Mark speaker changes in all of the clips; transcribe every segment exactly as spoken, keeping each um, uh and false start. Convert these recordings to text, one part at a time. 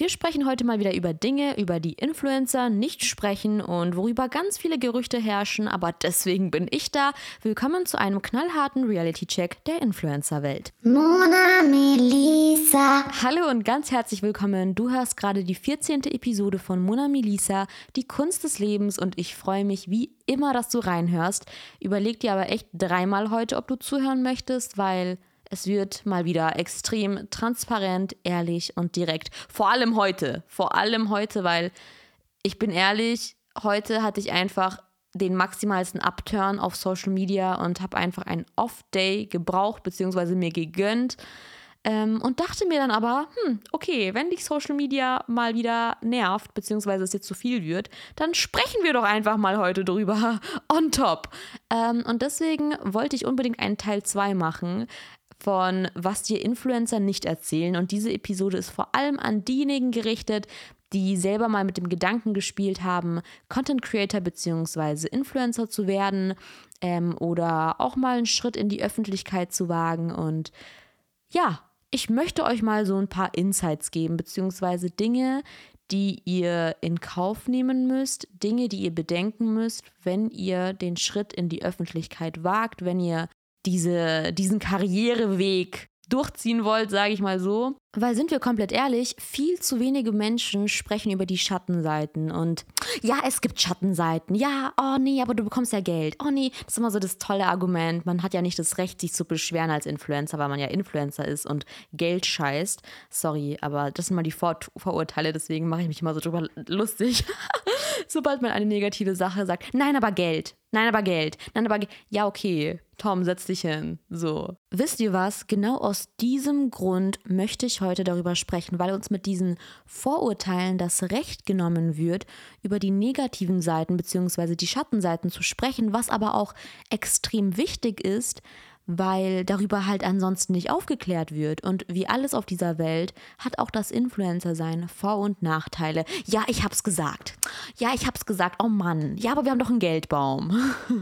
Speaker 1: Wir sprechen heute mal wieder über Dinge, über die Influencer nicht sprechen und worüber ganz viele Gerüchte herrschen, aber deswegen bin ich da. Willkommen zu einem knallharten Reality-Check der Influencer-Welt.
Speaker 2: Mona Melissa.
Speaker 1: Hallo und ganz herzlich willkommen. Du hörst gerade die vierzehnte Episode von Mona Melissa, die Kunst des Lebens, und ich freue mich wie immer, dass du reinhörst. Überleg dir aber echt dreimal heute, ob du zuhören möchtest, weil es wird mal wieder extrem transparent, ehrlich und direkt. Vor allem heute. Vor allem heute, weil ich bin ehrlich, heute hatte ich einfach den maximalsten Upturn auf Social Media und habe einfach einen Off-Day gebraucht, beziehungsweise mir gegönnt. Ähm, und dachte mir dann aber, hm, okay, wenn dich Social Media mal wieder nervt, beziehungsweise es jetzt zu viel wird, dann sprechen wir doch einfach mal heute drüber on top. Ähm, und deswegen wollte ich unbedingt einen Teil zwei machen von was dir Influencer nicht erzählen. Und diese Episode ist vor allem an diejenigen gerichtet, die selber mal mit dem Gedanken gespielt haben, Content Creator bzw. Influencer zu werden ähm, oder auch mal einen Schritt in die Öffentlichkeit zu wagen. Und ja, ich möchte euch mal so ein paar Insights geben, beziehungsweise Dinge, die ihr in Kauf nehmen müsst, Dinge, die ihr bedenken müsst, wenn ihr den Schritt in die Öffentlichkeit wagt, wenn ihr diese, diesen Karriereweg durchziehen wollt, sage ich mal so. Weil, sind wir komplett ehrlich, viel zu wenige Menschen sprechen über die Schattenseiten. Und ja, es gibt Schattenseiten. Ja, oh nee, aber du bekommst ja Geld. Oh nee, das ist immer so das tolle Argument. Man hat ja nicht das Recht, sich zu beschweren als Influencer, weil man ja Influencer ist und Geld scheißt. Sorry, aber das sind mal die Vor- Vorurteile, deswegen mache ich mich immer so drüber lustig. Sobald man eine negative Sache sagt, nein, aber Geld. Nein, aber Geld. Nein, aber Geld. Ja, okay. Tom, setz dich hin. So. Wisst ihr was? Genau aus diesem Grund möchte ich heute darüber sprechen, weil uns mit diesen Vorurteilen das Recht genommen wird, über die negativen Seiten bzw. die Schattenseiten zu sprechen, was aber auch extrem wichtig ist, weil darüber halt ansonsten nicht aufgeklärt wird. Und wie alles auf dieser Welt hat auch das Influencer-Sein Vor- und Nachteile. Ja, ich hab's gesagt. Ja, ich hab's gesagt. Oh Mann. Ja, aber wir haben doch einen Geldbaum.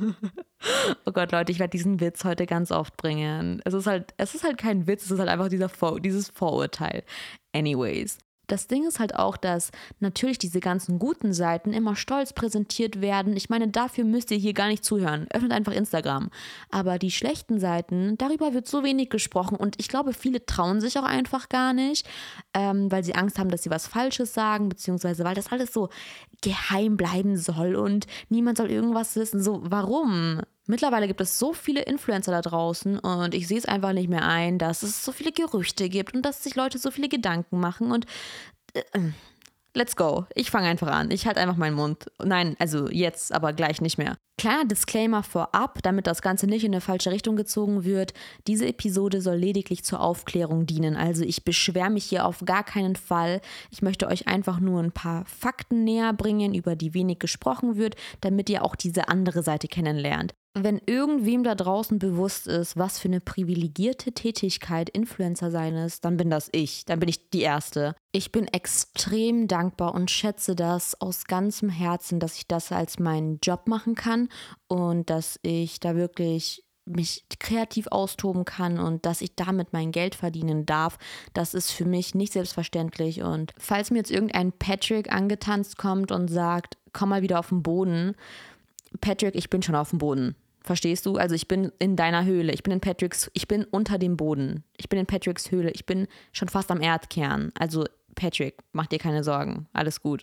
Speaker 1: Oh Gott, Leute, ich werde diesen Witz heute ganz oft bringen. Es ist halt, es ist halt kein Witz, es ist halt einfach dieser Vor- dieses Vorurteil. Anyways. Das Ding ist halt auch, dass natürlich diese ganzen guten Seiten immer stolz präsentiert werden. Ich meine, dafür müsst ihr hier gar nicht zuhören. Öffnet einfach Instagram. Aber die schlechten Seiten, darüber wird so wenig gesprochen. Und ich glaube, viele trauen sich auch einfach gar nicht, ähm, weil sie Angst haben, dass sie was Falsches sagen, beziehungsweise weil das alles so geheim bleiben soll und niemand soll irgendwas wissen. So, warum? Mittlerweile gibt es so viele Influencer da draußen und ich sehe es einfach nicht mehr ein, dass es so viele Gerüchte gibt und dass sich Leute so viele Gedanken machen und äh, let's go. Ich fange einfach an. Ich halte einfach meinen Mund. Nein, also jetzt, aber gleich nicht mehr. Kleiner Disclaimer vorab, damit das Ganze nicht in eine falsche Richtung gezogen wird. Diese Episode soll lediglich zur Aufklärung dienen. Also ich beschwere mich hier auf gar keinen Fall. Ich möchte euch einfach nur ein paar Fakten näher bringen, über die wenig gesprochen wird, damit ihr auch diese andere Seite kennenlernt. Wenn irgendwem da draußen bewusst ist, was für eine privilegierte Tätigkeit Influencer sein ist, dann bin das ich. Dann bin ich die Erste. Ich bin extrem dankbar und schätze das aus ganzem Herzen, dass ich das als meinen Job machen kann und dass ich da wirklich mich kreativ austoben kann und dass ich damit mein Geld verdienen darf. Das ist für mich nicht selbstverständlich. Und falls mir jetzt irgendein Patrick angetanzt kommt und sagt, komm mal wieder auf den Boden, Patrick, ich bin schon auf dem Boden. Verstehst du? Also ich bin in deiner Höhle. Ich bin in Patricks, ich bin unter dem Boden. Ich bin in Patricks Höhle. Ich bin schon fast am Erdkern. Also Patrick, mach dir keine Sorgen. Alles gut.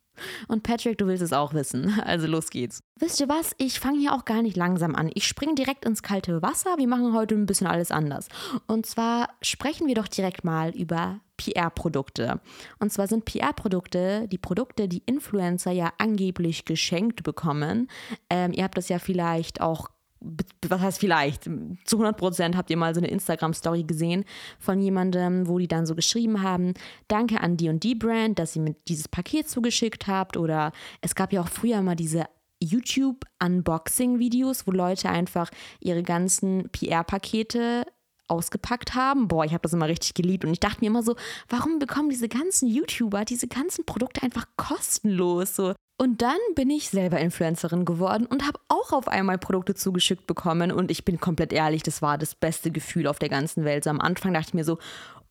Speaker 1: Und Patrick, du willst es auch wissen. Also los geht's. Wisst ihr was? Ich fange hier auch gar nicht langsam an. Ich springe direkt ins kalte Wasser. Wir machen heute ein bisschen alles anders. Und zwar sprechen wir doch direkt mal über P R-Produkte. Und zwar sind P R-Produkte die Produkte, die Influencer ja angeblich geschenkt bekommen. Ähm, ihr habt das ja vielleicht auch, was heißt vielleicht, zu hundert Prozent habt ihr mal so eine Instagram-Story gesehen von jemandem, wo die dann so geschrieben haben, danke an die und die Brand, dass ihr mir dieses Paket zugeschickt habt. Oder es gab ja auch früher mal diese YouTube-Unboxing-Videos, wo Leute einfach ihre ganzen P R-Pakete ausgepackt haben. Boah, ich habe das immer richtig geliebt und ich dachte mir immer so, warum bekommen diese ganzen YouTuber diese ganzen Produkte einfach kostenlos? So. Und dann bin ich selber Influencerin geworden und habe auch auf einmal Produkte zugeschickt bekommen und ich bin komplett ehrlich, das war das beste Gefühl auf der ganzen Welt. So am Anfang dachte ich mir so,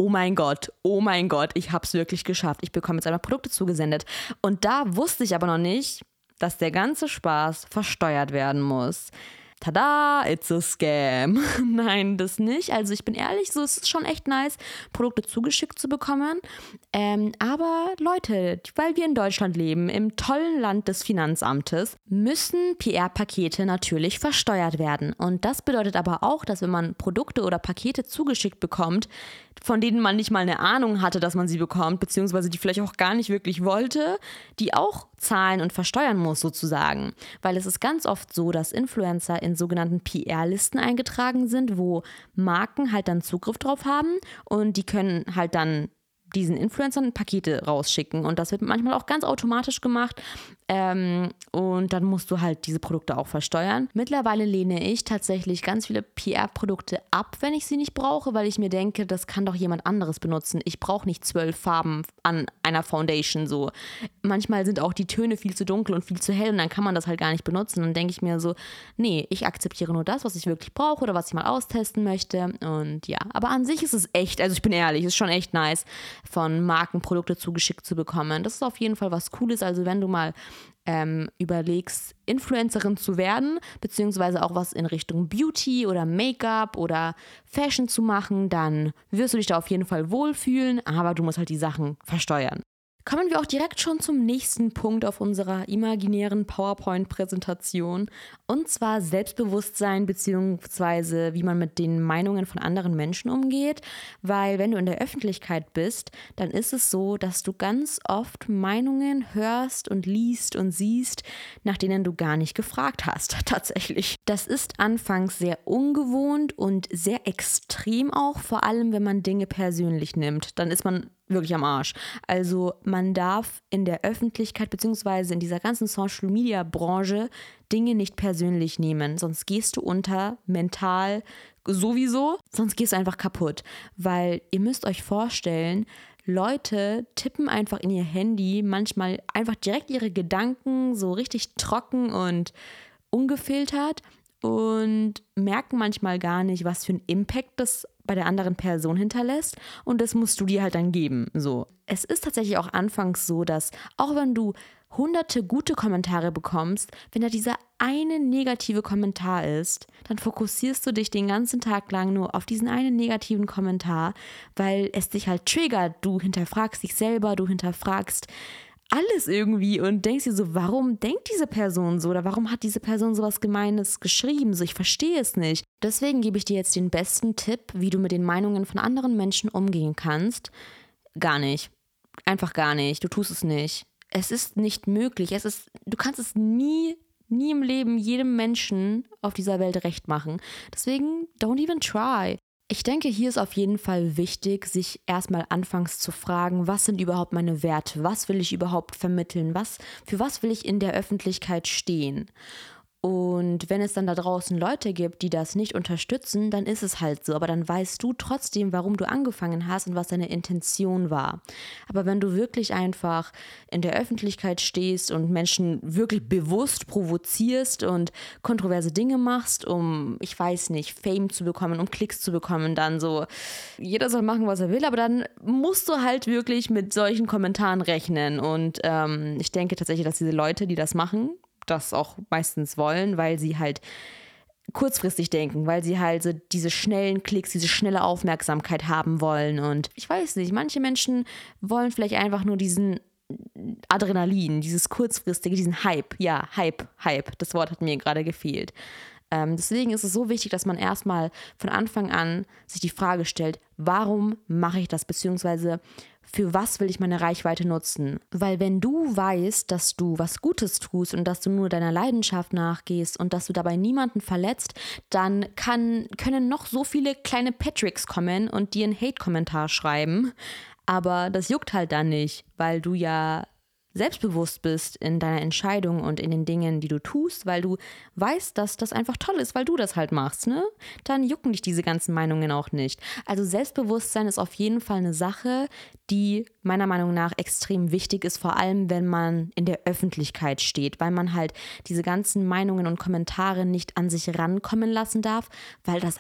Speaker 1: oh mein Gott, oh mein Gott, ich habe es wirklich geschafft. Ich bekomme jetzt einmal Produkte zugesendet. Und da wusste ich aber noch nicht, dass der ganze Spaß versteuert werden muss. Tada, it's a scam. Nein, das nicht. Also ich bin ehrlich, so es ist schon echt nice, Produkte zugeschickt zu bekommen. Ähm, aber Leute, weil wir in Deutschland leben, im tollen Land des Finanzamtes, müssen P R-Pakete natürlich versteuert werden. Und das bedeutet aber auch, dass wenn man Produkte oder Pakete zugeschickt bekommt, von denen man nicht mal eine Ahnung hatte, dass man sie bekommt, beziehungsweise die vielleicht auch gar nicht wirklich wollte, die auch zahlen und versteuern muss sozusagen. Weil es ist ganz oft so, dass Influencer in sogenannten P R-Listen eingetragen sind, wo Marken halt dann Zugriff drauf haben und die können halt dann diesen Influencern Pakete rausschicken und das wird manchmal auch ganz automatisch gemacht ähm, und dann musst du halt diese Produkte auch versteuern. Mittlerweile lehne ich tatsächlich ganz viele P R-Produkte ab, wenn ich sie nicht brauche, weil ich mir denke, das kann doch jemand anderes benutzen. Ich brauche nicht zwölf Farben an einer Foundation so. Manchmal sind auch die Töne viel zu dunkel und viel zu hell und dann kann man das halt gar nicht benutzen. Dann denke ich mir so, nee, ich akzeptiere nur das, was ich wirklich brauche oder was ich mal austesten möchte und ja. Aber an sich ist es echt, also ich bin ehrlich, ist schon echt nice, von Marken Produkte zugeschickt zu bekommen. Das ist auf jeden Fall was Cooles. Also wenn du mal ähm, überlegst, Influencerin zu werden, beziehungsweise auch was in Richtung Beauty oder Make-up oder Fashion zu machen, dann wirst du dich da auf jeden Fall wohlfühlen, aber du musst halt die Sachen versteuern. Kommen wir auch direkt schon zum nächsten Punkt auf unserer imaginären PowerPoint-Präsentation und zwar Selbstbewusstsein bzw. wie man mit den Meinungen von anderen Menschen umgeht, weil wenn du in der Öffentlichkeit bist, dann ist es so, dass du ganz oft Meinungen hörst und liest und siehst, nach denen du gar nicht gefragt hast, tatsächlich. Das ist anfangs sehr ungewohnt und sehr extrem auch, vor allem wenn man Dinge persönlich nimmt, dann ist man wirklich am Arsch. Also man darf in der Öffentlichkeit beziehungsweise in dieser ganzen Social-Media-Branche Dinge nicht persönlich nehmen, sonst gehst du unter mental sowieso, sonst gehst du einfach kaputt, weil ihr müsst euch vorstellen, Leute tippen einfach in ihr Handy manchmal einfach direkt ihre Gedanken so richtig trocken und ungefiltert und merken manchmal gar nicht, was für einen Impact das bei der anderen Person hinterlässt und das musst du dir halt dann geben. So. Es ist tatsächlich auch anfangs so, dass auch wenn du hunderte gute Kommentare bekommst, wenn da dieser eine negative Kommentar ist, dann fokussierst du dich den ganzen Tag lang nur auf diesen einen negativen Kommentar, weil es dich halt triggert. Du hinterfragst dich selber, du hinterfragst alles irgendwie und denkst dir so, warum denkt diese Person so oder warum hat diese Person sowas Gemeines geschrieben? So, ich verstehe es nicht. Deswegen gebe ich dir jetzt den besten Tipp, wie du mit den Meinungen von anderen Menschen umgehen kannst. Gar nicht. Einfach gar nicht. Du tust es nicht. Es ist nicht möglich. Es ist, du kannst es nie, nie im Leben jedem Menschen auf dieser Welt recht machen. Deswegen, don't even try. Ich denke, hier ist auf jeden Fall wichtig, sich erstmal anfangs zu fragen, was sind überhaupt meine Werte, was will ich überhaupt vermitteln, was, für was will ich in der Öffentlichkeit stehen. Und wenn es dann da draußen Leute gibt, die das nicht unterstützen, dann ist es halt so. Aber dann weißt du trotzdem, warum du angefangen hast und was deine Intention war. Aber wenn du wirklich einfach in der Öffentlichkeit stehst und Menschen wirklich bewusst provozierst und kontroverse Dinge machst, um, ich weiß nicht, Fame zu bekommen, um Klicks zu bekommen, dann so, jeder soll machen, was er will, aber dann musst du halt wirklich mit solchen Kommentaren rechnen. Und ähm, ich denke tatsächlich, dass diese Leute, die das machen, das auch meistens wollen, weil sie halt kurzfristig denken, weil sie halt so diese schnellen Klicks, diese schnelle Aufmerksamkeit haben wollen. Und ich weiß nicht, manche Menschen wollen vielleicht einfach nur diesen Adrenalin, dieses kurzfristige, diesen Hype. Ja, Hype, Hype, das Wort hat mir gerade gefehlt. Ähm, deswegen ist es so wichtig, dass man erstmal von Anfang an sich die Frage stellt, warum mache ich das, beziehungsweise für was will ich meine Reichweite nutzen? Weil wenn du weißt, dass du was Gutes tust und dass du nur deiner Leidenschaft nachgehst und dass du dabei niemanden verletzt, dann kann, können noch so viele kleine Patricks kommen und dir einen Hate-Kommentar schreiben. Aber das juckt halt dann nicht, weil du ja selbstbewusst bist in deiner Entscheidung und in den Dingen, die du tust, weil du weißt, dass das einfach toll ist, weil du das halt machst, ne? Dann jucken dich diese ganzen Meinungen auch nicht. Also Selbstbewusstsein ist auf jeden Fall eine Sache, die meiner Meinung nach extrem wichtig ist, vor allem wenn man in der Öffentlichkeit steht, weil man halt diese ganzen Meinungen und Kommentare nicht an sich rankommen lassen darf, weil das einen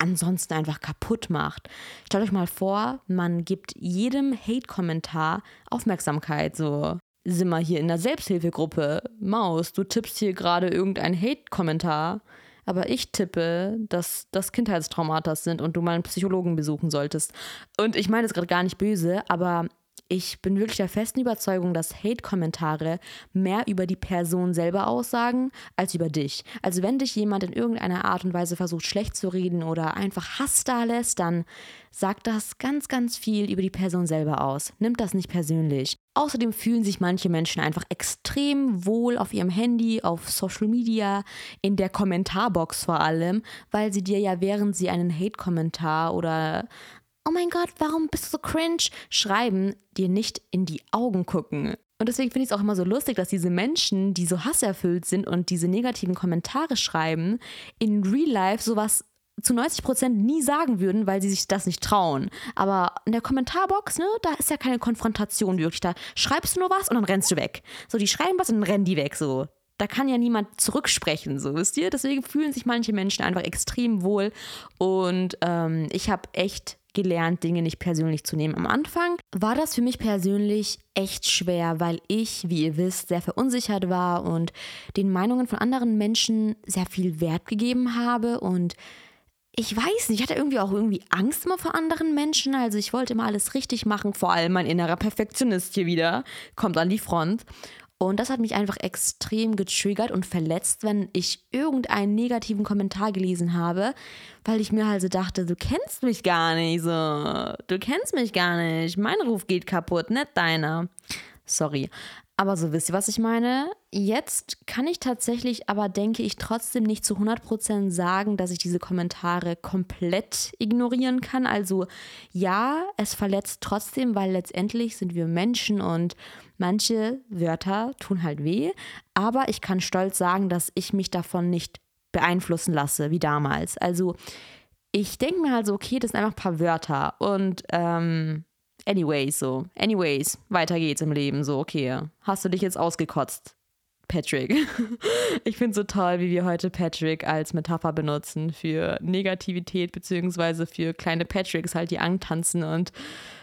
Speaker 1: ansonsten einfach kaputt macht. Stellt euch mal vor, man gibt jedem Hate-Kommentar Aufmerksamkeit, so. Sind wir hier in der Selbsthilfegruppe. Maus, du tippst hier gerade irgendeinen Hate-Kommentar, aber ich tippe, dass das Kindheitstraumata sind und du mal einen Psychologen besuchen solltest. Und ich meine es gerade gar nicht böse, aber ich bin wirklich der festen Überzeugung, dass Hate-Kommentare mehr über die Person selber aussagen, als über dich. Also wenn dich jemand in irgendeiner Art und Weise versucht, schlecht zu reden oder einfach Hass da lässt, dann sagt das ganz, ganz viel über die Person selber aus. Nimmt das nicht persönlich. Außerdem fühlen sich manche Menschen einfach extrem wohl auf ihrem Handy, auf Social Media, in der Kommentarbox vor allem, weil sie dir ja, während sie einen Hate-Kommentar oder oh mein Gott, warum bist du so cringe, schreiben, dir nicht in die Augen gucken. Und deswegen finde ich es auch immer so lustig, dass diese Menschen, die so hasserfüllt sind und diese negativen Kommentare schreiben, in Real Life sowas zu neunzig Prozent nie sagen würden, weil sie sich das nicht trauen. Aber in der Kommentarbox, ne, da ist ja keine Konfrontation wirklich. Da schreibst du nur was und dann rennst du weg. So, die schreiben was und dann rennen die weg, so. Da kann ja niemand zurücksprechen, so, wisst ihr? Deswegen fühlen sich manche Menschen einfach extrem wohl. Und ähm, ich habe echt gelernt, Dinge nicht persönlich zu nehmen. Am Anfang war das für mich persönlich echt schwer, weil ich, wie ihr wisst, sehr verunsichert war und den Meinungen von anderen Menschen sehr viel Wert gegeben habe. Und ich weiß nicht, ich hatte irgendwie auch irgendwie Angst immer vor anderen Menschen. Also ich wollte immer alles richtig machen, vor allem mein innerer Perfektionist hier wieder kommt an die Front. Und das hat mich einfach extrem getriggert und verletzt, wenn ich irgendeinen negativen Kommentar gelesen habe, weil ich mir halt so dachte, du kennst mich gar nicht so, du kennst mich gar nicht, mein Ruf geht kaputt, nicht deiner. Sorry, aber so wisst ihr, was ich meine? Jetzt kann ich tatsächlich, aber denke ich trotzdem nicht zu hundert Prozent sagen, dass ich diese Kommentare komplett ignorieren kann. Also ja, es verletzt trotzdem, weil letztendlich sind wir Menschen und manche Wörter tun halt weh, aber ich kann stolz sagen, dass ich mich davon nicht beeinflussen lasse, wie damals. Also ich denke mir halt so, okay, das sind einfach ein paar Wörter und ähm, anyways, so, anyways, weiter geht's im Leben, so, okay, hast du dich jetzt ausgekotzt, Patrick? Ich finde es so toll, wie wir heute Patrick als Metapher benutzen für Negativität, beziehungsweise für kleine Patricks halt, die antanzen und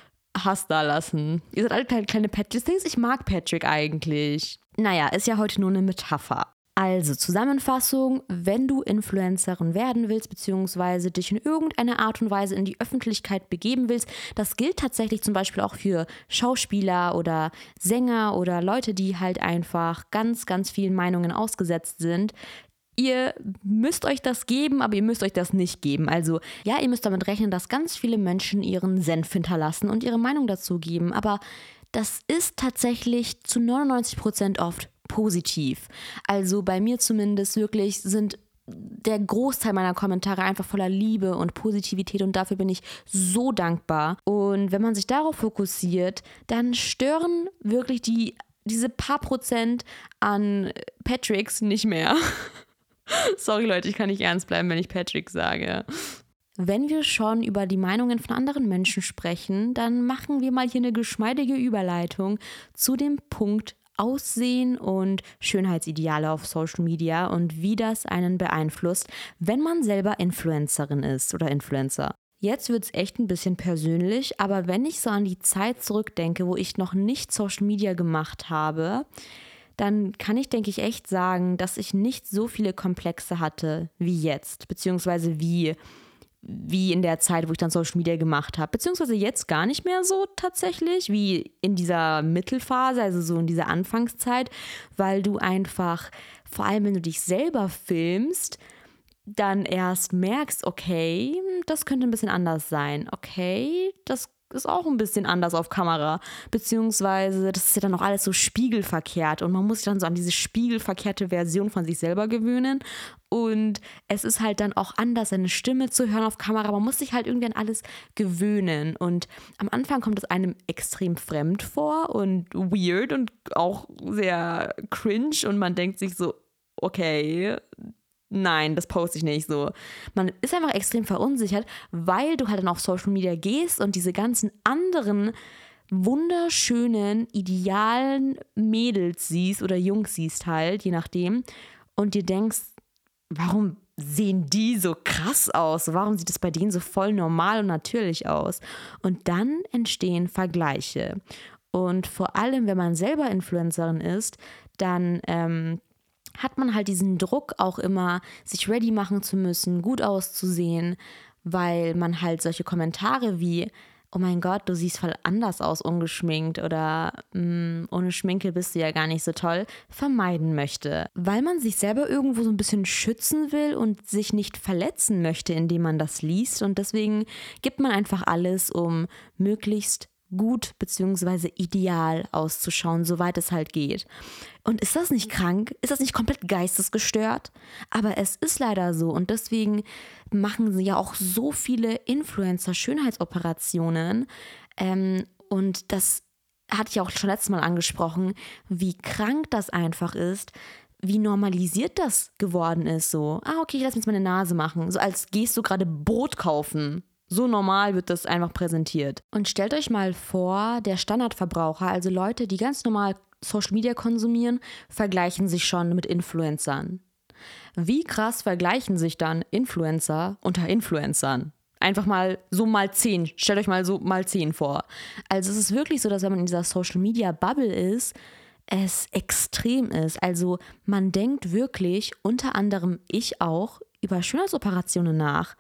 Speaker 1: Hass da lassen. Ihr seid alle kleine, kleine Patricks. Ich mag Patrick eigentlich. Naja, ist ja heute nur eine Metapher. Also Zusammenfassung, wenn du Influencerin werden willst, beziehungsweise dich in irgendeiner Art und Weise in die Öffentlichkeit begeben willst, das gilt tatsächlich zum Beispiel auch für Schauspieler oder Sänger oder Leute, die halt einfach ganz, ganz vielen Meinungen ausgesetzt sind. Ihr müsst euch das geben, aber ihr müsst euch das nicht geben. Also ja, ihr müsst damit rechnen, dass ganz viele Menschen ihren Senf hinterlassen und ihre Meinung dazu geben. Aber das ist tatsächlich zu neunundneunzig Prozent oft positiv. Also bei mir zumindest wirklich sind der Großteil meiner Kommentare einfach voller Liebe und Positivität und dafür bin ich so dankbar. Und wenn man sich darauf fokussiert, dann stören wirklich die, diese paar Prozent an Patricks nicht mehr. Sorry Leute, ich kann nicht ernst bleiben, wenn ich Patrick sage. Wenn wir schon über die Meinungen von anderen Menschen sprechen, dann machen wir mal hier eine geschmeidige Überleitung zu dem Punkt Aussehen und Schönheitsideale auf Social Media und wie das einen beeinflusst, wenn man selber Influencerin ist oder Influencer. Jetzt wird es echt ein bisschen persönlich, aber wenn ich so an die Zeit zurückdenke, wo ich noch nicht Social Media gemacht habe, dann kann ich, denke ich, echt sagen, dass ich nicht so viele Komplexe hatte wie jetzt, beziehungsweise wie, wie in der Zeit, wo ich dann Social Media gemacht habe, beziehungsweise jetzt gar nicht mehr so tatsächlich, wie in dieser Mittelphase, also so in dieser Anfangszeit, weil du einfach, vor allem wenn du dich selber filmst, dann erst merkst, okay, das könnte ein bisschen anders sein, okay, das ist auch ein bisschen anders auf Kamera, beziehungsweise das ist ja dann auch alles so spiegelverkehrt und man muss sich dann so an diese spiegelverkehrte Version von sich selber gewöhnen und es ist halt dann auch anders, seine Stimme zu hören auf Kamera, man muss sich halt irgendwie an alles gewöhnen und am Anfang kommt es einem extrem fremd vor und weird und auch sehr cringe und man denkt sich so, okay, nein, das poste ich nicht so. Man ist einfach extrem verunsichert, weil du halt dann auf Social Media gehst und diese ganzen anderen wunderschönen, idealen Mädels siehst oder Jungs siehst halt, je nachdem. Und dir denkst, warum sehen die so krass aus? Warum sieht es bei denen so voll normal und natürlich aus? Und dann entstehen Vergleiche. Und vor allem, wenn man selber Influencerin ist, dann ähm, hat man halt diesen Druck auch immer, sich ready machen zu müssen, gut auszusehen, weil man halt solche Kommentare wie oh mein Gott, du siehst voll anders aus, ungeschminkt oder ohne Schminke bist du ja gar nicht so toll, vermeiden möchte. Weil man sich selber irgendwo so ein bisschen schützen will und sich nicht verletzen möchte, indem man das liest. Und deswegen gibt man einfach alles, um möglichst gut bzw. ideal auszuschauen, soweit es halt geht. Und ist das nicht krank? Ist das nicht komplett geistesgestört? Aber es ist leider so und deswegen machen sie ja auch so viele Influencer-Schönheitsoperationen ähm, und das hatte ich auch schon letztes Mal angesprochen, wie krank das einfach ist, wie normalisiert das geworden ist so. Ah, okay, ich lass mir jetzt meine Nase machen. So als gehst du gerade Brot kaufen. So normal wird das einfach präsentiert. Und stellt euch mal vor, der Standardverbraucher, also Leute, die ganz normal Social Media konsumieren, vergleichen sich schon mit Influencern. Wie krass vergleichen sich dann Influencer unter Influencern? Einfach mal so mal zehn. Stellt euch mal so mal zehn vor. Also es ist wirklich so, dass wenn man in dieser Social Media Bubble ist, es extrem ist. Also man denkt wirklich, unter anderem ich auch, über Schönheitsoperationen nach.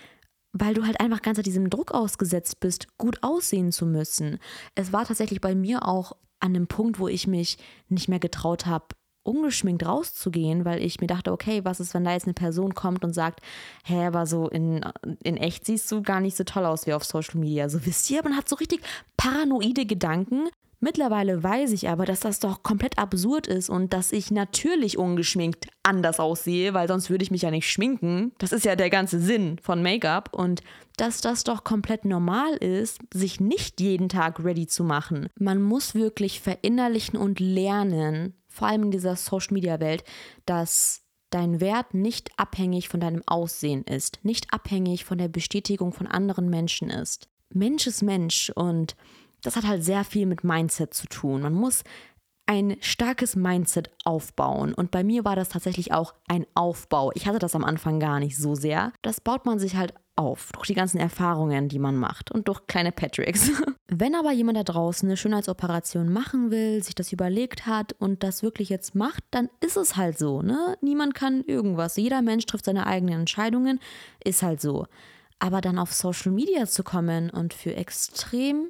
Speaker 1: Weil du halt einfach ganz diesem Druck ausgesetzt bist, gut aussehen zu müssen. Es war tatsächlich bei mir auch an dem Punkt, wo ich mich nicht mehr getraut habe, ungeschminkt rauszugehen, weil ich mir dachte, okay, was ist, wenn da jetzt eine Person kommt und sagt, hä, aber so in, in echt siehst du gar nicht so toll aus wie auf Social Media. So wisst ihr, man hat so richtig paranoide Gedanken. Mittlerweile weiß ich aber, dass das doch komplett absurd ist und dass ich natürlich ungeschminkt anders aussehe, weil sonst würde ich mich ja nicht schminken. Das ist ja der ganze Sinn von Make-up und dass das doch komplett normal ist, sich nicht jeden Tag ready zu machen. Man muss wirklich verinnerlichen und lernen, vor allem in dieser Social-Media-Welt, dass dein Wert nicht abhängig von deinem Aussehen ist, nicht abhängig von der Bestätigung von anderen Menschen ist. Mensch ist Mensch und das hat halt sehr viel mit Mindset zu tun. Man muss ein starkes Mindset aufbauen. Und bei mir war das tatsächlich auch ein Aufbau. Ich hatte das am Anfang gar nicht so sehr. Das baut man sich halt auf, durch die ganzen Erfahrungen, die man macht und durch kleine Patricks. Wenn aber jemand da draußen eine Schönheitsoperation machen will, sich das überlegt hat und das wirklich jetzt macht, dann ist es halt so, ne? Niemand kann irgendwas. Jeder Mensch trifft seine eigenen Entscheidungen, ist halt so. Aber dann auf Social Media zu kommen und für extrem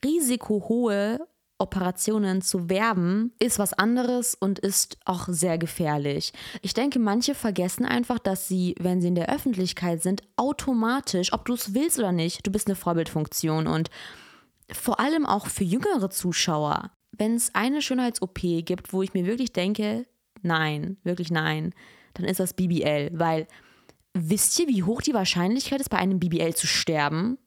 Speaker 1: risikohohe Operationen zu werben, ist was anderes und ist auch sehr gefährlich. Ich denke, manche vergessen einfach, dass sie, wenn sie in der Öffentlichkeit sind, automatisch, ob du es willst oder nicht, du bist eine Vorbildfunktion und vor allem auch für jüngere Zuschauer. Wenn es eine Schönheits-O P gibt, wo ich mir wirklich denke, nein, wirklich nein, dann ist das B B L, weil wisst ihr, wie hoch die Wahrscheinlichkeit ist, bei einem B B L zu sterben?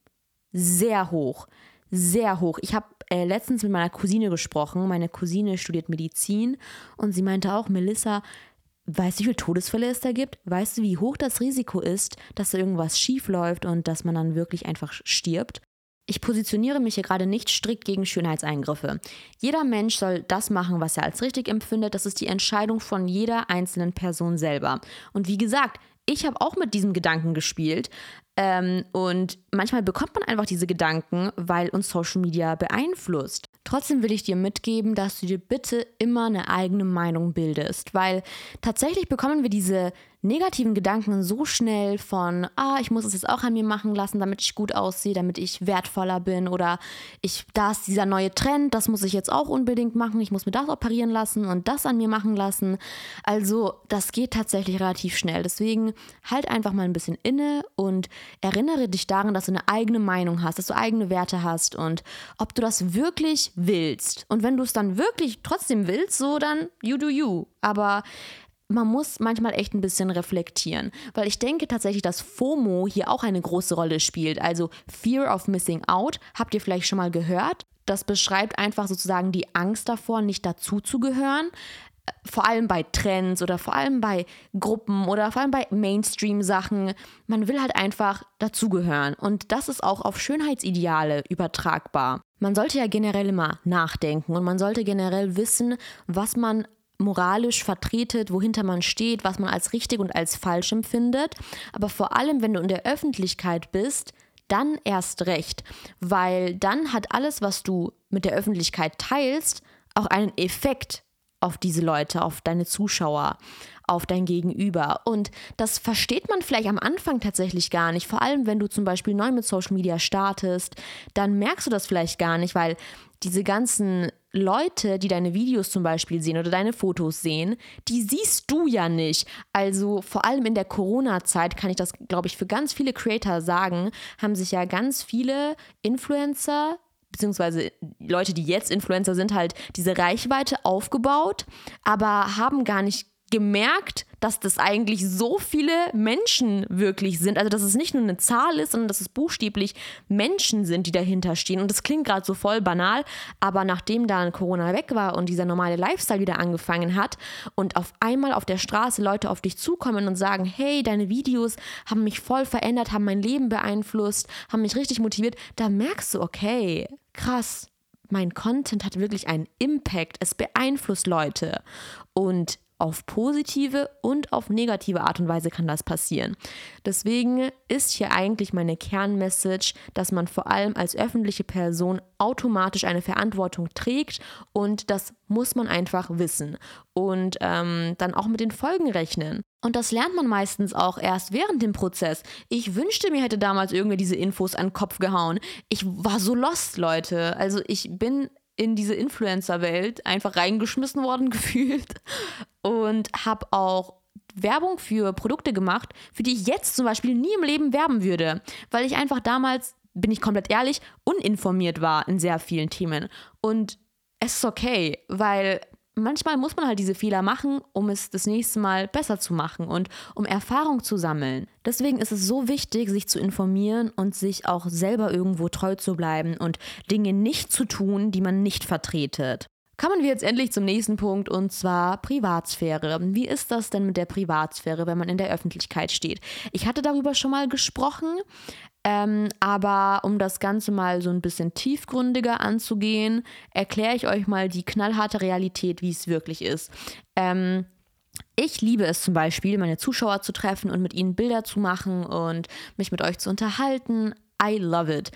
Speaker 1: Sehr hoch. Sehr hoch. Ich habe äh, letztens mit meiner Cousine gesprochen. Meine Cousine studiert Medizin und sie meinte auch, Melissa, weißt du, wie viele Todesfälle es da gibt? Weißt du, wie hoch das Risiko ist, dass da irgendwas schief läuft und dass man dann wirklich einfach stirbt? Ich positioniere mich hier gerade nicht strikt gegen Schönheitseingriffe. Jeder Mensch soll das machen, was er als richtig empfindet. Das ist die Entscheidung von jeder einzelnen Person selber. Und wie gesagt, ich habe auch mit diesem Gedanken gespielt. Ähm, und manchmal bekommt man einfach diese Gedanken, weil uns Social Media beeinflusst. Trotzdem will ich dir mitgeben, dass du dir bitte immer eine eigene Meinung bildest, weil tatsächlich bekommen wir diese negativen Gedanken so schnell von, ah, ich muss es jetzt auch an mir machen lassen, damit ich gut aussehe, damit ich wertvoller bin oder ich, da ist dieser neue Trend, das muss ich jetzt auch unbedingt machen, ich muss mir das operieren lassen und das an mir machen lassen. Also das geht tatsächlich relativ schnell. Deswegen halt einfach mal ein bisschen inne und erinnere dich daran, dass du eine eigene Meinung hast, dass du eigene Werte hast und ob du das wirklich willst. Und wenn du es dann wirklich trotzdem willst, so dann you do you. Aber man muss manchmal echt ein bisschen reflektieren, weil ich denke tatsächlich, dass FOMO hier auch eine große Rolle spielt, also Fear of Missing Out, habt ihr vielleicht schon mal gehört? Das beschreibt einfach sozusagen die Angst davor, nicht dazuzugehören, vor allem bei Trends oder vor allem bei Gruppen oder vor allem bei Mainstream-Sachen. Man will halt einfach dazugehören und das ist auch auf Schönheitsideale übertragbar. Man sollte ja generell immer nachdenken und man sollte generell wissen, was man moralisch vertretet, wohinter man steht, was man als richtig und als falsch empfindet. Aber vor allem, wenn du in der Öffentlichkeit bist, dann erst recht, weil dann hat alles, was du mit der Öffentlichkeit teilst, auch einen Effekt auf diese Leute, auf deine Zuschauer, auf dein Gegenüber. Und das versteht man vielleicht am Anfang tatsächlich gar nicht. Vor allem, wenn du zum Beispiel neu mit Social Media startest, dann merkst du das vielleicht gar nicht, weil diese ganzen Leute, die deine Videos zum Beispiel sehen oder deine Fotos sehen, die siehst du ja nicht. Also vor allem in der Corona-Zeit kann ich das, glaube ich, für ganz viele Creator sagen, haben sich ja ganz viele Influencer beziehungsweise Leute, die jetzt Influencer sind, halt diese Reichweite aufgebaut, aber haben gar nicht gemerkt, dass das eigentlich so viele Menschen wirklich sind. Also, dass es nicht nur eine Zahl ist, sondern dass es buchstäblich Menschen sind, die dahinter stehen. Und das klingt gerade so voll banal, aber nachdem dann Corona weg war und dieser normale Lifestyle wieder angefangen hat und auf einmal auf der Straße Leute auf dich zukommen und sagen, hey, deine Videos haben mich voll verändert, haben mein Leben beeinflusst, haben mich richtig motiviert, da merkst du, okay, krass, mein Content hat wirklich einen Impact, es beeinflusst Leute. Und auf positive und auf negative Art und Weise kann das passieren. Deswegen ist hier eigentlich meine Kernmessage, dass man vor allem als öffentliche Person automatisch eine Verantwortung trägt und das muss man einfach wissen und ähm, dann auch mit den Folgen rechnen. Und das lernt man meistens auch erst während dem Prozess. Ich wünschte, mir hätte damals irgendwer diese Infos an den Kopf gehauen. Ich war so lost, Leute. Also ich bin in diese Influencer-Welt einfach reingeschmissen worden gefühlt und habe auch Werbung für Produkte gemacht, für die ich jetzt zum Beispiel nie im Leben werben würde, weil ich einfach damals, bin ich komplett ehrlich, uninformiert war in sehr vielen Themen. Und es ist okay, weil manchmal muss man halt diese Fehler machen, um es das nächste Mal besser zu machen und um Erfahrung zu sammeln. Deswegen ist es so wichtig, sich zu informieren und sich auch selber irgendwo treu zu bleiben und Dinge nicht zu tun, die man nicht vertretet. Kommen wir jetzt endlich zum nächsten Punkt und zwar Privatsphäre. Wie ist das denn mit der Privatsphäre, wenn man in der Öffentlichkeit steht? Ich hatte darüber schon mal gesprochen, ähm, aber um das Ganze mal so ein bisschen tiefgründiger anzugehen, erkläre ich euch mal die knallharte Realität, wie es wirklich ist. Ähm, Ich liebe es zum Beispiel, meine Zuschauer zu treffen und mit ihnen Bilder zu machen und mich mit euch zu unterhalten. I love it.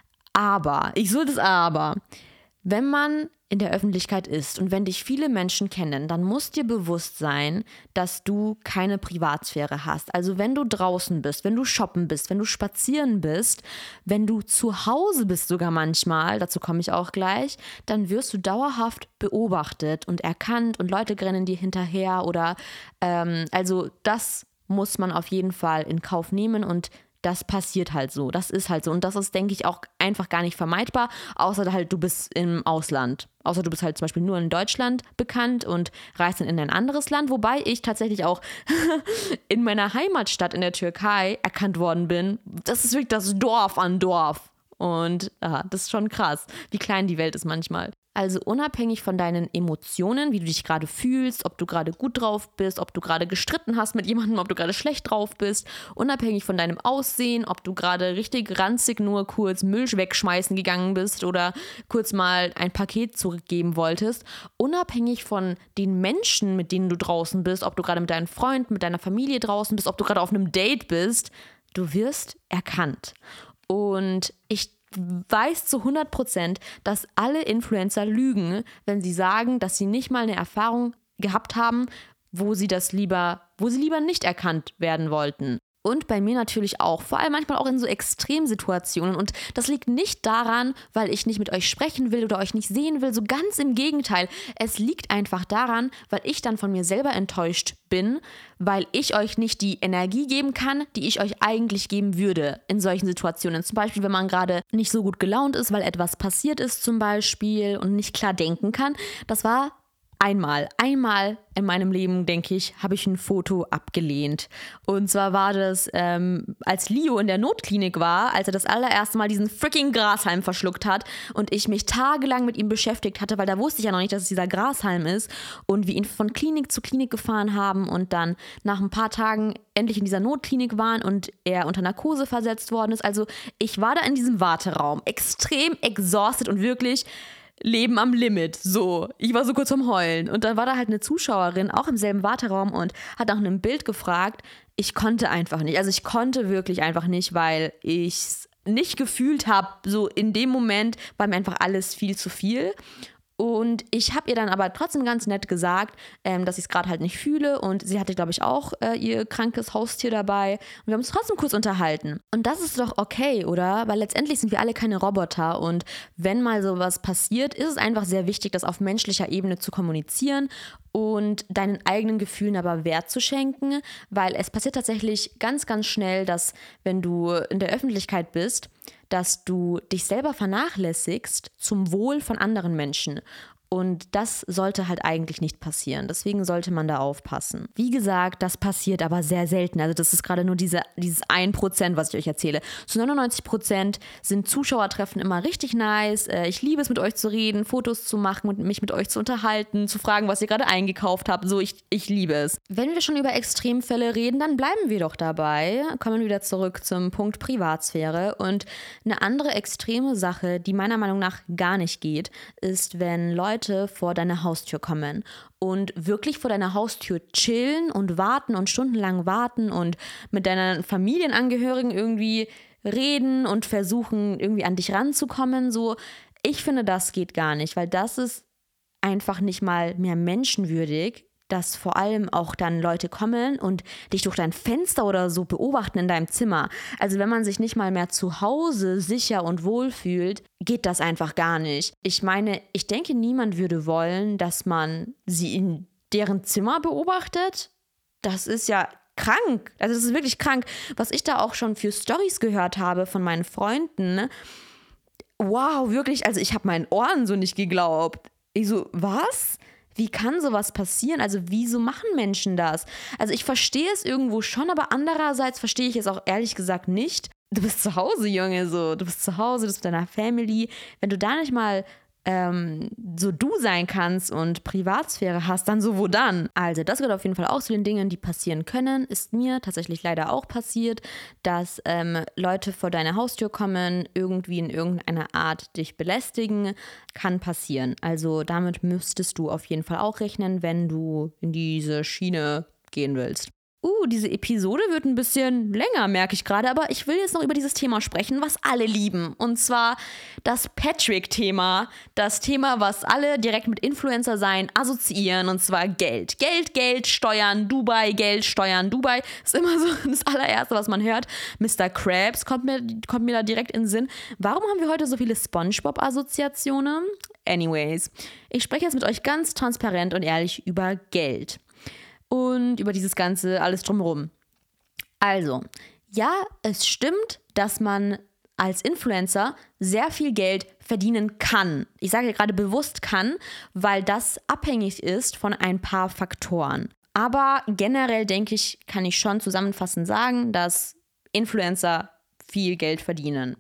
Speaker 1: Aber, ich so das Aber, wenn man in der Öffentlichkeit ist und wenn dich viele Menschen kennen, dann muss dir bewusst sein, dass du keine Privatsphäre hast. Also wenn du draußen bist, wenn du shoppen bist, wenn du spazieren bist, wenn du zu Hause bist sogar manchmal, dazu komme ich auch gleich, dann wirst du dauerhaft beobachtet und erkannt und Leute rennen dir hinterher oder ähm, also das muss man auf jeden Fall in Kauf nehmen und das passiert halt so, das ist halt so und das ist, denke ich, auch einfach gar nicht vermeidbar, außer halt du bist im Ausland. Außer du bist halt zum Beispiel nur in Deutschland bekannt und reist dann in ein anderes Land, wobei ich tatsächlich auch in meiner Heimatstadt in der Türkei erkannt worden bin. Das ist wirklich das Dorf an Dorf und ah, das ist schon krass, wie klein die Welt ist manchmal. Also unabhängig von deinen Emotionen, wie du dich gerade fühlst, ob du gerade gut drauf bist, ob du gerade gestritten hast mit jemandem, ob du gerade schlecht drauf bist, unabhängig von deinem Aussehen, ob du gerade richtig ranzig nur kurz Müll wegschmeißen gegangen bist oder kurz mal ein Paket zurückgeben wolltest, unabhängig von den Menschen, mit denen du draußen bist, ob du gerade mit deinen Freunden, mit deiner Familie draußen bist, ob du gerade auf einem Date bist, du wirst erkannt. Und ich weiß zu hundert Prozent, dass alle Influencer lügen, wenn sie sagen, dass sie nicht mal eine Erfahrung gehabt haben, wo sie das lieber, wo sie lieber nicht erkannt werden wollten. Und bei mir natürlich auch, vor allem manchmal auch in so Extremsituationen. Und das liegt nicht daran, weil ich nicht mit euch sprechen will oder euch nicht sehen will, so ganz im Gegenteil. Es liegt einfach daran, weil ich dann von mir selber enttäuscht bin, weil ich euch nicht die Energie geben kann, die ich euch eigentlich geben würde in solchen Situationen. Zum Beispiel, wenn man gerade nicht so gut gelaunt ist, weil etwas passiert ist zum Beispiel und nicht klar denken kann. Das war Einmal, einmal in meinem Leben, denke ich, habe ich ein Foto abgelehnt. Und zwar war das, ähm, als Leo in der Notklinik war, als er das allererste Mal diesen freaking Grashalm verschluckt hat und ich mich tagelang mit ihm beschäftigt hatte, weil da wusste ich ja noch nicht, dass es dieser Grashalm ist und wir ihn von Klinik zu Klinik gefahren haben und dann nach ein paar Tagen endlich in dieser Notklinik waren und er unter Narkose versetzt worden ist. Also ich war da in diesem Warteraum extrem exhausted und wirklich Leben am Limit, so. Ich war so kurz vom Heulen. Und dann war da halt eine Zuschauerin, auch im selben Warteraum und hat nach einem Bild gefragt. Ich konnte einfach nicht. Also ich konnte wirklich einfach nicht, weil ich es nicht gefühlt habe. So in dem Moment war mir einfach alles viel zu viel. Und ich habe ihr dann aber trotzdem ganz nett gesagt, ähm, dass ich es gerade halt nicht fühle. Und sie hatte, glaube ich, auch äh, ihr krankes Haustier dabei. Und wir haben uns trotzdem kurz unterhalten. Und das ist doch okay, oder? Weil letztendlich sind wir alle keine Roboter. Und wenn mal sowas passiert, ist es einfach sehr wichtig, das auf menschlicher Ebene zu kommunizieren und deinen eigenen Gefühlen aber Wert zu schenken. Weil es passiert tatsächlich ganz, ganz schnell, dass wenn du in der Öffentlichkeit bist, dass du dich selber vernachlässigst zum Wohl von anderen Menschen. Und das sollte halt eigentlich nicht passieren. Deswegen sollte man da aufpassen. Wie gesagt, das passiert aber sehr selten. Also das ist gerade nur diese, dieses ein Prozent, was ich euch erzähle. Zu neunundneunzig Prozent sind Zuschauertreffen immer richtig nice. Ich liebe es, mit euch zu reden, Fotos zu machen und mich mit euch zu unterhalten, zu fragen, was ihr gerade eingekauft habt. So, ich, ich liebe es. Wenn wir schon über Extremfälle reden, dann bleiben wir doch dabei. Kommen wir wieder zurück zum Punkt Privatsphäre. Und eine andere extreme Sache, die meiner Meinung nach gar nicht geht, ist, wenn Leute vor deine Haustür kommen und wirklich vor deiner Haustür chillen und warten und stundenlang warten und mit deinen Familienangehörigen irgendwie reden und versuchen, irgendwie an dich ranzukommen. So, ich finde, das geht gar nicht, weil das ist einfach nicht mal mehr menschenwürdig, dass vor allem auch dann Leute kommen und dich durch dein Fenster oder so beobachten in deinem Zimmer. Also wenn man sich nicht mal mehr zu Hause sicher und wohl fühlt, geht das einfach gar nicht. Ich meine, ich denke, niemand würde wollen, dass man sie in deren Zimmer beobachtet. Das ist ja krank. Also das ist wirklich krank. Was ich da auch schon für Storys gehört habe von meinen Freunden. Wow, wirklich, also ich habe meinen Ohren so nicht geglaubt. Ich so, was? Wie kann sowas passieren? Also wieso machen Menschen das? Also ich verstehe es irgendwo schon, aber andererseits verstehe ich es auch ehrlich gesagt nicht. Du bist zu Hause, Junge, so. Du bist zu Hause, du bist mit deiner Family. Wenn du da nicht mal ähm, so du sein kannst und Privatsphäre hast, dann so wo dann? Also das gehört auf jeden Fall auch zu den Dingen, die passieren können. Ist mir tatsächlich leider auch passiert, dass ähm, Leute vor deine Haustür kommen, irgendwie in irgendeiner Art dich belästigen. Kann passieren. Also damit müsstest du auf jeden Fall auch rechnen, wenn du in diese Schiene gehen willst. Uh, diese Episode wird ein bisschen länger, merke ich gerade, aber ich will jetzt noch über dieses Thema sprechen, was alle lieben. Und zwar das Patrick-Thema, das Thema, was alle direkt mit Influencer sein assoziieren, und zwar Geld. Geld, Geld, Steuern, Dubai, Geld, Steuern, Dubai. Ist immer so das allererste, was man hört. Mister Krabs kommt mir, kommt mir da direkt in den Sinn. Warum haben wir heute so viele SpongeBob-Assoziationen? Anyways, ich spreche jetzt mit euch ganz transparent und ehrlich über Geld. Und über dieses Ganze alles drumherum. Also, ja, es stimmt, dass man als Influencer sehr viel Geld verdienen kann. Ich sage gerade bewusst kann, weil das abhängig ist von ein paar Faktoren. Aber generell denke ich, kann ich schon zusammenfassend sagen, dass Influencer viel Geld verdienen.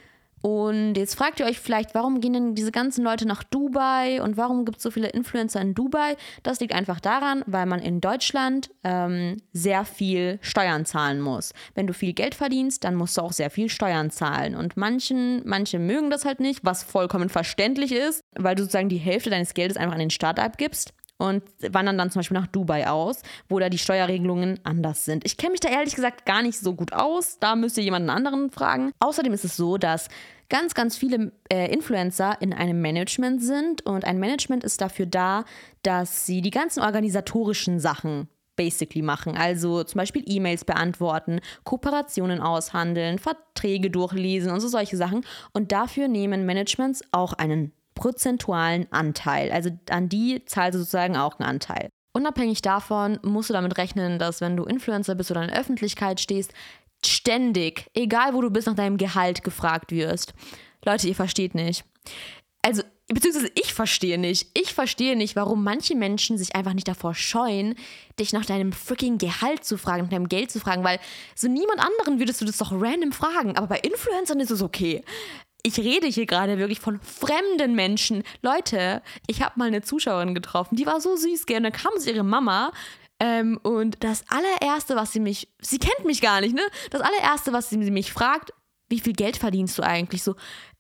Speaker 1: Und jetzt fragt ihr euch vielleicht, warum gehen denn diese ganzen Leute nach Dubai und warum gibt es so viele Influencer in Dubai? Das liegt einfach daran, weil man in Deutschland ähm, sehr viel Steuern zahlen muss. Wenn du viel Geld verdienst, dann musst du auch sehr viel Steuern zahlen. Und manchen, manche mögen das halt nicht, was vollkommen verständlich ist, weil du sozusagen die Hälfte deines Geldes einfach an den Staat abgibst. Und wandern dann zum Beispiel nach Dubai aus, wo da die Steuerregelungen anders sind. Ich kenne mich da ehrlich gesagt gar nicht so gut aus. Da müsst ihr jemanden anderen fragen. Außerdem ist es so, dass ganz, ganz viele äh, Influencer in einem Management sind. Und ein Management ist dafür da, dass sie die ganzen organisatorischen Sachen basically machen. Also zum Beispiel E-Mails beantworten, Kooperationen aushandeln, Verträge durchlesen und so solche Sachen. Und dafür nehmen Managements auch einen prozentualen Anteil. Also an die zahlst du sozusagen auch einen Anteil. Unabhängig davon musst du damit rechnen, dass wenn du Influencer bist oder in der Öffentlichkeit stehst, ständig, egal wo du bist, nach deinem Gehalt gefragt wirst. Leute, ihr versteht nicht. Also, beziehungsweise ich verstehe nicht. Ich verstehe nicht, warum manche Menschen sich einfach nicht davor scheuen, dich nach deinem freaking Gehalt zu fragen, nach deinem Geld zu fragen, weil so niemand anderen würdest du das doch random fragen. Aber bei Influencern ist es okay. Ich rede hier gerade wirklich von fremden Menschen. Leute, ich habe mal eine Zuschauerin getroffen, die war so süß, gell? Und dann kam sie ihre Mama ähm, und das allererste, was sie mich, sie kennt mich gar nicht, ne? Das allererste, was sie mich fragt, wie viel Geld verdienst du eigentlich? So,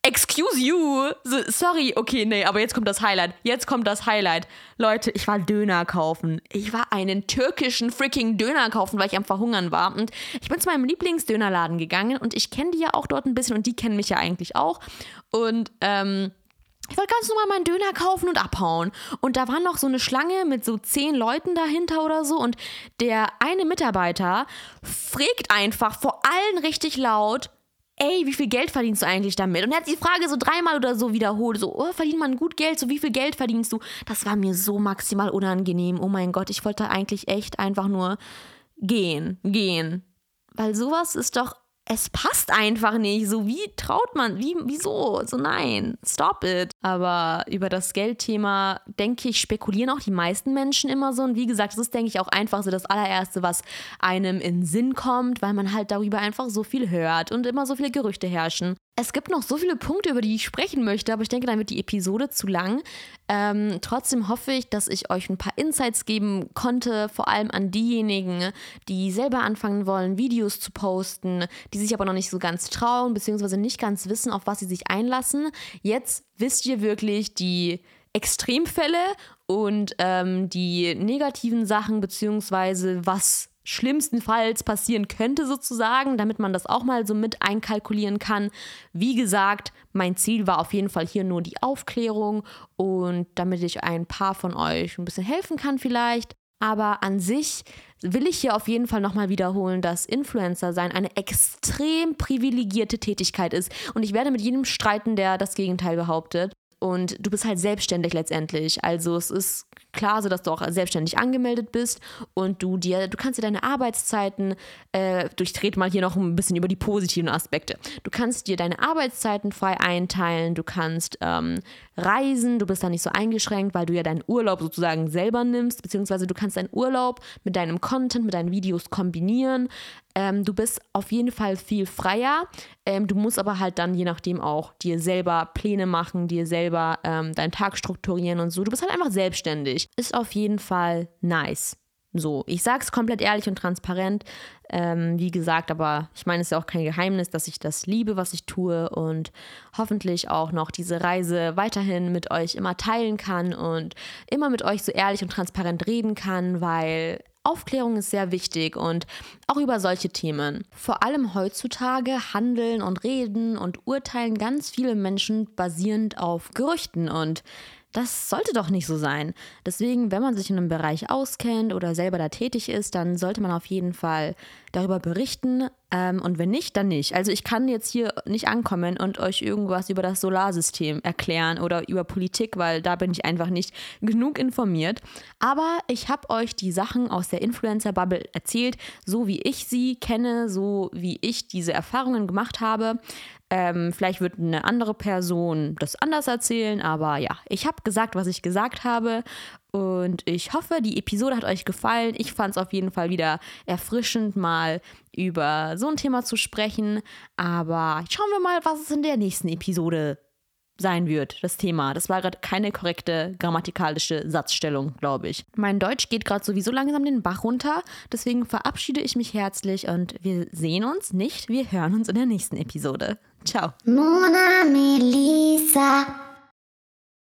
Speaker 1: excuse you, so, sorry, okay, nee, aber jetzt kommt das Highlight, jetzt kommt das Highlight. Leute, ich war Döner kaufen. Ich war einen türkischen freaking Döner kaufen, weil ich am Verhungern war. Und ich bin zu meinem Lieblingsdönerladen gegangen und ich kenne die ja auch dort ein bisschen und die kennen mich ja eigentlich auch. Und, ähm, ich wollte ganz normal meinen Döner kaufen und abhauen. Und da war noch so eine Schlange mit so zehn Leuten dahinter oder so. Und der eine Mitarbeiter fragt einfach vor allen richtig laut, ey, wie viel Geld verdienst du eigentlich damit? Und er hat die Frage so dreimal oder so wiederholt. So, oh, verdient man gut Geld? So, wie viel Geld verdienst du? Das war mir so maximal unangenehm. Oh mein Gott, ich wollte eigentlich echt einfach nur gehen, gehen. Weil sowas ist doch, es passt einfach nicht. So, wie traut man, wie, wieso? So, nein, stop it. Aber über das Geldthema, denke ich, spekulieren auch die meisten Menschen immer so. Und wie gesagt, das ist, denke ich, auch einfach so das allererste, was einem in den Sinn kommt, weil man halt darüber einfach so viel hört und immer so viele Gerüchte herrschen. Es gibt noch so viele Punkte, über die ich sprechen möchte, aber ich denke, dann wird die Episode zu lang. Ähm, trotzdem hoffe ich, dass ich euch ein paar Insights geben konnte, vor allem an diejenigen, die selber anfangen wollen, Videos zu posten, die sich aber noch nicht so ganz trauen, beziehungsweise nicht ganz wissen, auf was sie sich einlassen. Jetzt wisst ihr wirklich die Extremfälle und ähm, die negativen Sachen, beziehungsweise was schlimmstenfalls passieren könnte sozusagen, damit man das auch mal so mit einkalkulieren kann. Wie gesagt, mein Ziel war auf jeden Fall hier nur die Aufklärung und damit ich ein paar von euch ein bisschen helfen kann vielleicht. Aber an sich will ich hier auf jeden Fall nochmal wiederholen, dass Influencer sein eine extrem privilegierte Tätigkeit ist. Und ich werde mit jedem streiten, der das Gegenteil behauptet. Und du bist halt selbstständig letztendlich. Also es ist klar, so dass du auch selbstständig angemeldet bist und du dir, du kannst dir deine Arbeitszeiten, äh, ich rede mal hier noch ein bisschen über die positiven Aspekte. Du kannst dir deine Arbeitszeiten frei einteilen, du kannst ähm, reisen, du bist da nicht so eingeschränkt, weil du ja deinen Urlaub sozusagen selber nimmst, beziehungsweise du kannst deinen Urlaub mit deinem Content, mit deinen Videos kombinieren. Ähm, du bist auf jeden Fall viel freier. Ähm, du musst aber halt dann je nachdem auch dir selber Pläne machen, dir selber ähm, deinen Tag strukturieren und so. Du bist halt einfach selbstständig. Ist auf jeden Fall nice. So, ich sag's komplett ehrlich und transparent. Ähm, wie gesagt, aber ich meine, es ist ja auch kein Geheimnis, dass ich das liebe, was ich tue und hoffentlich auch noch diese Reise weiterhin mit euch immer teilen kann und immer mit euch so ehrlich und transparent reden kann, weil Aufklärung ist sehr wichtig und auch über solche Themen. Vor allem heutzutage handeln und reden und urteilen ganz viele Menschen basierend auf Gerüchten und das sollte doch nicht so sein. Deswegen, wenn man sich in einem Bereich auskennt oder selber da tätig ist, dann sollte man auf jeden Fall darüber berichten. Ähm, und wenn nicht, dann nicht. Also ich kann jetzt hier nicht ankommen und euch irgendwas über das Solarsystem erklären oder über Politik, weil da bin ich einfach nicht genug informiert. Aber ich habe euch die Sachen aus der Influencer-Bubble erzählt, so wie ich sie kenne, so wie ich diese Erfahrungen gemacht habe. Ähm, vielleicht wird eine andere Person das anders erzählen, aber ja, ich habe gesagt, was ich gesagt habe und ich hoffe, die Episode hat euch gefallen. Ich fand es auf jeden Fall wieder erfrischend, mal über so ein Thema zu sprechen, aber schauen wir mal, was es in der nächsten Episode sein wird, das Thema. Das war gerade keine korrekte grammatikalische Satzstellung, glaube ich. Mein Deutsch geht gerade sowieso langsam den Bach runter, deswegen verabschiede ich mich herzlich und wir sehen uns nicht, wir hören uns in der nächsten Episode. Ciao.
Speaker 2: Mona Melissa.